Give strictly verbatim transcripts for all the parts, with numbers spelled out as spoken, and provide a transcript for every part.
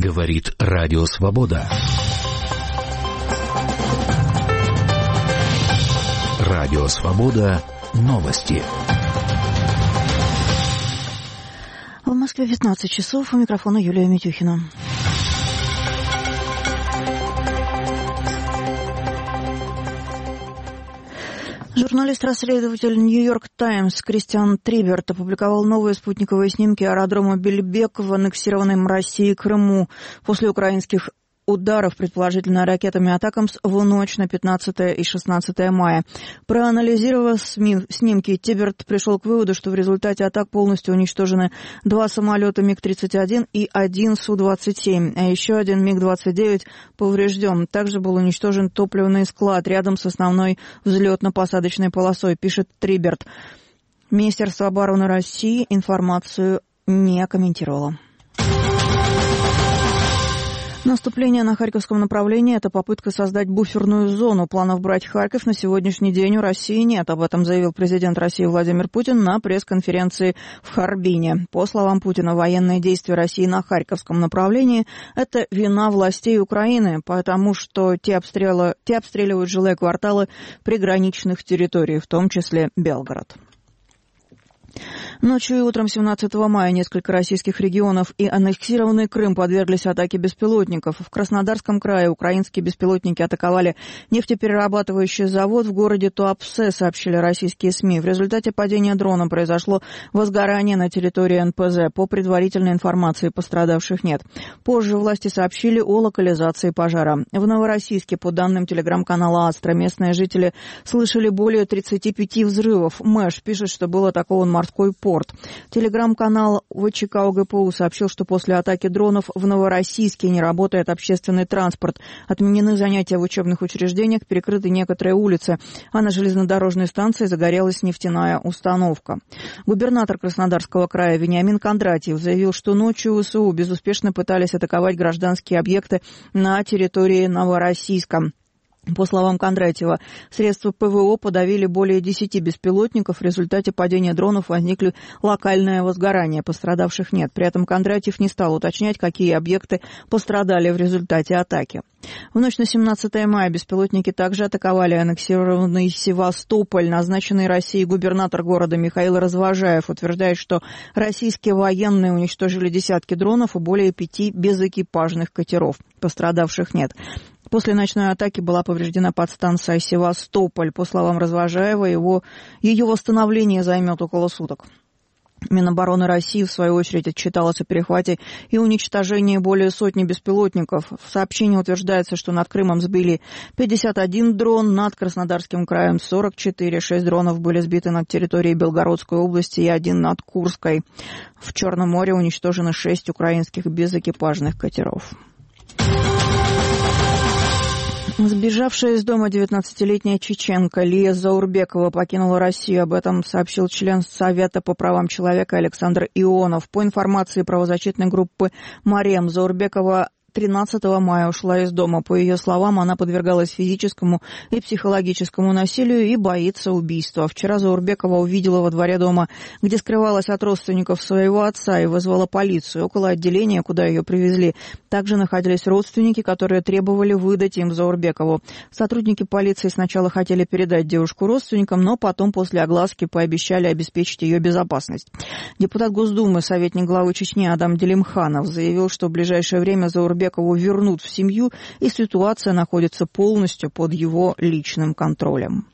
Говорит Радио Свобода. Радио Свобода. Новости. В Москве пятнадцать часов. У микрофона Юлия Митюхина. Журналист-расследователь «Нью-Йорк Таймс» Кристиан Триберт опубликовал новые спутниковые снимки аэродрома Белебек в аннексированном Россией Крыму после украинских ударов, предположительно ракетами «Атакамс», в ночь на пятнадцатое и шестнадцатое мая. Проанализировав снимки, Триберт пришел к выводу, что в результате атак полностью уничтожены два самолета Миг тридцать один и один Су двадцать семь, а еще один Миг двадцать девять поврежден. Также был уничтожен топливный склад рядом с основной взлетно-посадочной полосой, пишет Триберт. Министерство обороны России информацию не комментировало. Наступление на Харьковском направлении – это попытка создать буферную зону. Планов брать Харьков на сегодняшний день у России нет. Об этом заявил президент России Владимир Путин на пресс-конференции в Харбине. По словам Путина, военные действия России на Харьковском направлении – это вина властей Украины, потому что те, обстрелы, те обстреливают жилые кварталы приграничных территорий, в том числе Белгород. Ночью и утром семнадцатого мая несколько российских регионов и аннексированный Крым подверглись атаке беспилотников. В Краснодарском крае украинские беспилотники атаковали нефтеперерабатывающий завод в городе Туапсе, сообщили российские СМИ. В результате падения дрона произошло возгорание на территории эн пэ зэ. По предварительной информации пострадавших нет. Позже власти сообщили о локализации пожара. В Новороссийске, по данным телеграм-канала «Астра», местные жители слышали более тридцати пяти взрывов. Мэш пишет, что был атакован морской порт. Телеграм-канал вэ че ка о гэ пэ у сообщил, что после атаки дронов в Новороссийске не работает общественный транспорт. Отменены занятия в учебных учреждениях, перекрыты некоторые улицы, а на железнодорожной станции загорелась нефтяная установка. Губернатор Краснодарского края Вениамин Кондратьев заявил, что ночью вэ эс у безуспешно пытались атаковать гражданские объекты на территории Новороссийска. По словам Кондратьева, средства пэ вэ о подавили более десяти беспилотников. В результате падения дронов возникли локальные возгорания. Пострадавших нет. При этом Кондратьев не стал уточнять, какие объекты пострадали в результате атаки. В ночь на семнадцатое мая беспилотники также атаковали аннексированный Севастополь. Назначенный Россией губернатор города Михаил Развожаев утверждает, что российские военные уничтожили десятки дронов и более пяти безэкипажных катеров. Пострадавших нет. После ночной атаки была повреждена подстанция «Севастополь». По словам Развожаева, его, ее восстановление займет около суток. Минобороны России, в свою очередь, отчиталась о перехвате и уничтожении более сотни беспилотников. В сообщении утверждается, что над Крымом сбили пятьдесят один дрон, над Краснодарским краем сорок четыре, шесть дронов были сбиты над территорией Белгородской области и один над Курской. В Черном море уничтожено шесть украинских безэкипажных катеров. Сбежавшая из дома девятнадцатилетняя чеченка Лия Заурбекова покинула Россию. Об этом сообщил член Совета по правам человека Александр Ионов. По информации правозащитной группы «Марем», Заурбекова тринадцатого мая ушла из дома. По ее словам, она подвергалась физическому и психологическому насилию и боится убийства. Вчера Заурбекова увидела во дворе дома, где скрывалась от родственников своего отца, и вызвала полицию. Около отделения, куда ее привезли, также находились родственники, которые требовали выдать им Заурбекову. Сотрудники полиции сначала хотели передать девушку родственникам, но потом после огласки пообещали обеспечить ее безопасность. Депутат Госдумы, советник главы Чечни Адам Делимханов заявил, что в ближайшее время Заурбекову вернут в семью, и ситуация находится полностью под его личным контролем.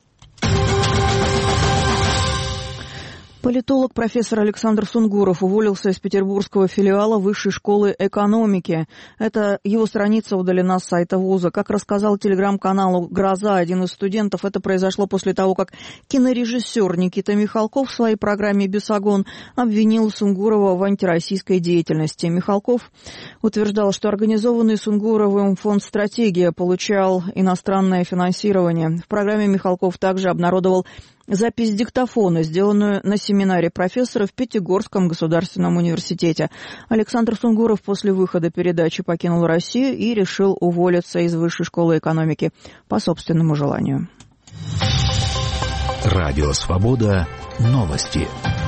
Политолог профессор Александр Сунгуров уволился из петербургского филиала Высшей школы экономики. Это его страница удалена с сайта вуза. Как рассказал телеграм-каналу «Гроза» один из студентов, это произошло после того, как кинорежиссер Никита Михалков в своей программе «Бесогон» обвинил Сунгурова в антироссийской деятельности. Михалков утверждал, что организованный Сунгуровым фонд «Стратегия» получал иностранное финансирование. В программе Михалков также обнародовал запись диктофона, сделанную на семинаре профессора в Пятигорском государственном университете. Александр Сунгуров после выхода передачи покинул Россию и решил уволиться из Высшей школы экономики по собственному желанию. Радио «Свобода». Новости.